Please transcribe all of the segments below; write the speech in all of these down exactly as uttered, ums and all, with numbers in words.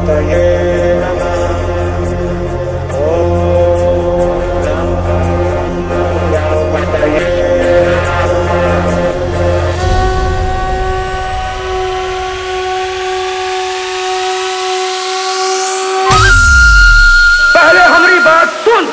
गणपतये नमः। ओम गणपतये पहले हमारी बात सुन।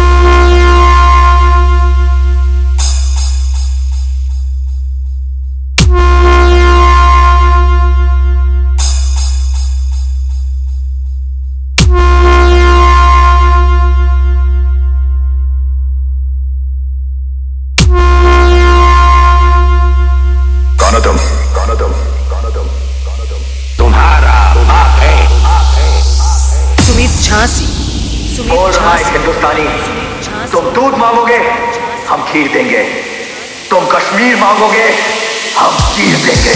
कौन तुम? कौन तुम? कौन तुम? कौन तुम? तुम्हारा बाप है। सुमित झांसी। बोल रहा है हिंदुस्तानी, तुम दूध मांगोगे हम खीर देंगे, तुम कश्मीर मांगोगे हम चीर देंगे।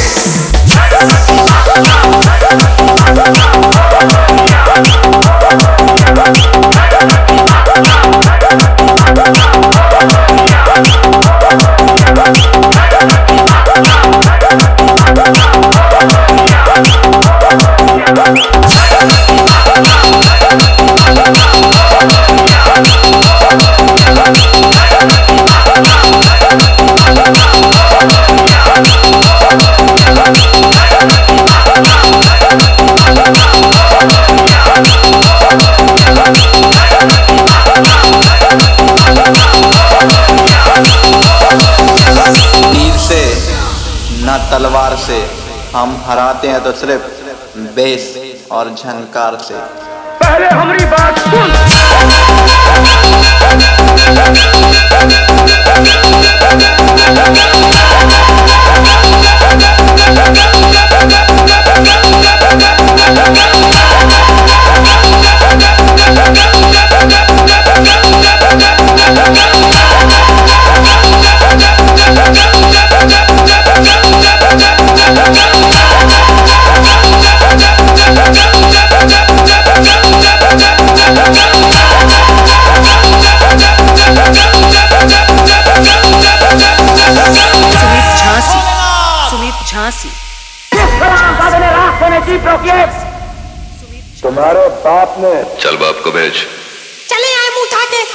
न तलवार से हम हराते हैं तो सिर्फ बेस और झंकार से। पहले हमारी बात सुन। सुमित झांसी। तुम्हारे बाप ने चल बाप को भेज। चले आए मुंह उठा के।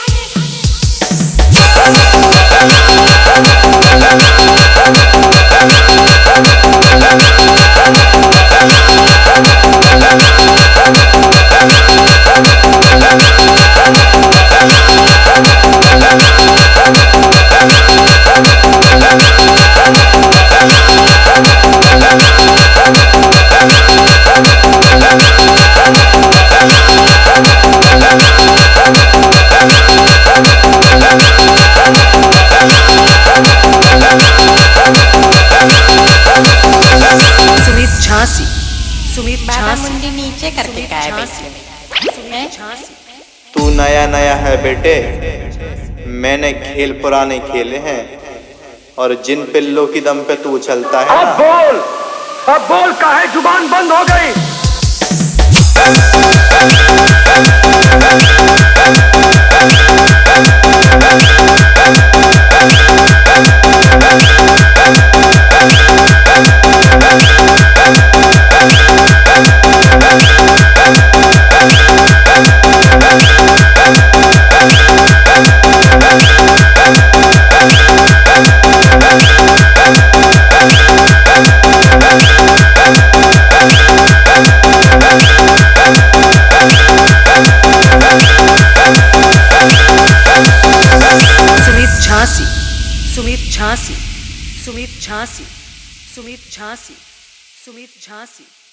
सुमित झांसी। सुमित झांसी। मुंडी नीचे करके क्या है सुमित झांसी। तू नया नया है बेटे, मैंने खेल पुराने खेले हैं और जिन पिल्लों की दम पे तू चलता है अब ना, बोल, अब बोल, काहे जुबान बंद हो गई? झांसी। सुमित झांसी। सुमित झांसी। सुमित झांसी। सुमित झांसी।